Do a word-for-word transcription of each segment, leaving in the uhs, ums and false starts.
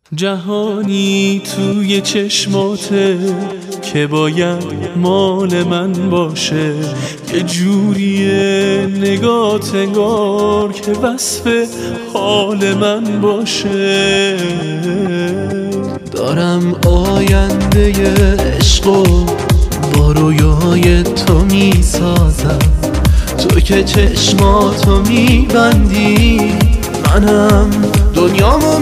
جهانی توی چشماته که باید مال من باشه، یه جوریه نگات انگار که وصف حال من باشه. دارم آینده عشق و با رویای تو میسازم، تو که چشماتو میبندی منم دنیامو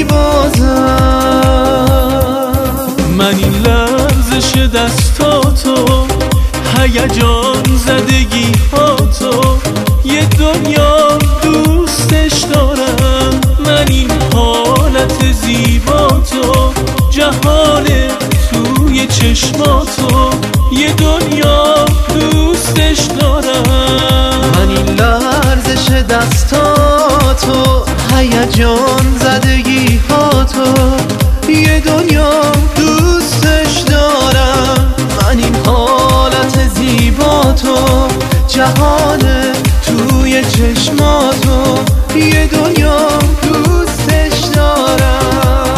میبازم. من این لرزش دستاتو، هیجان زدگی هاتو، یه دنیا دوستش دارم. من این حالت زیباتو، جهان توی چشماتو، یه دنیا دوستش دارم. من این لرزش دستاتو، هیجان زدگی هاتو، یه دنیا دوستش دارم. من این حالت زیباتو، جهان توی چشماتو، یه دنیا دوستش دارم.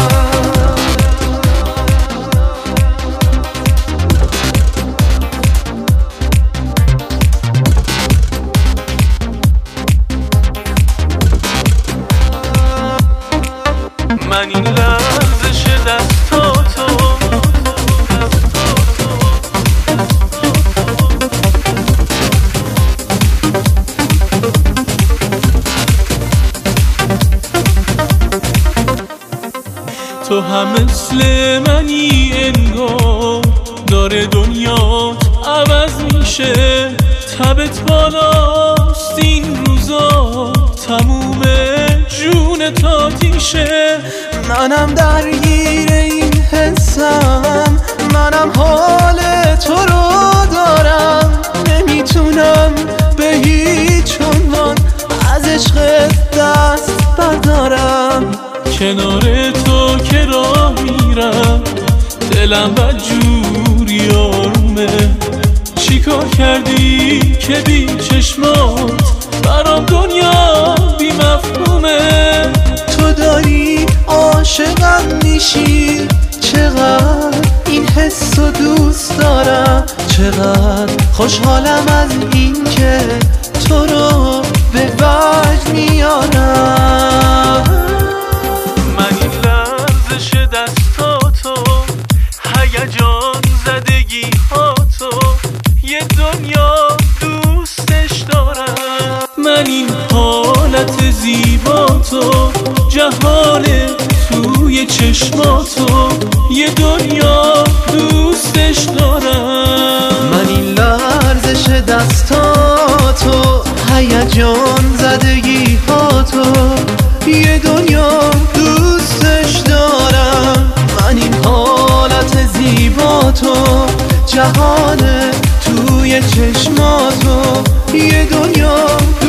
من این لرزش دستاتو، تو هم مثل منی انگار، داره دنیات عوض میشه. تبت بالاست این روزا، تموم جون تاتیشه. منم درگیر این حسم، منم حال تو رو دارم. نمیتونم به هیچ عنوان از عشقت دست بردارم. کنار تو که راه میرم، دلم بدجوری آرومه. چیکار کردی که بی چشمات برام دنیا بی مفهومه؟ تو داری عاشقم میشی، چقدر این حس رو دوست دارم. چقدر خوشحالم از این که تو رو به وجد میارم. من این لرزش دستاتو، هیجان زدگی هاتو، یه دنیا دوستش دارم. من این حالت زیباتو، جهان توی چشماتو، یه دنیا دوستش دارم. من این لرزش دستاتو، هیجان زدگی هاتو، یه دنیا دوستش دارم. من این حالت زیباتو، جهان توی چشماتو، یه دنیا